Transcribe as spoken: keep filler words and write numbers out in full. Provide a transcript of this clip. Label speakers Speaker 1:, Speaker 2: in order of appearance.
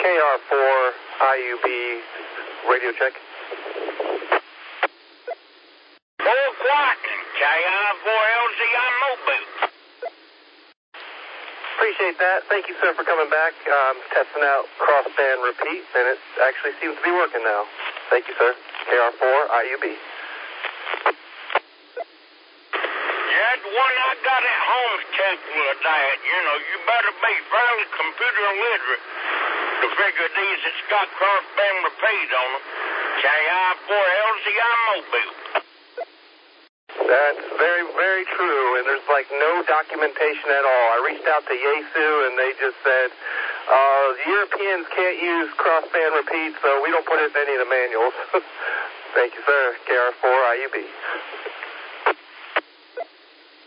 Speaker 1: K R four I U B radio check.
Speaker 2: four o'clock, K R four L Z on Mobile.
Speaker 1: Appreciate that. Thank you, sir, for coming back. Um, testing out crossband repeat, and it actually seems to be working now. Thank you, sir. K R four I U B.
Speaker 2: Yeah, the one I got at home's capable of that. You know, you better be fairly computer literate to figure these that's got crossband repeat on them. K R four L Z on Mobile.
Speaker 1: That's very, very true, and there's like no documentation at all. I reached out to Yaesu, and they just said, uh, the Europeans can't use crossband repeat, so we don't put it in any of the manuals. Thank you, sir. K R four I U B.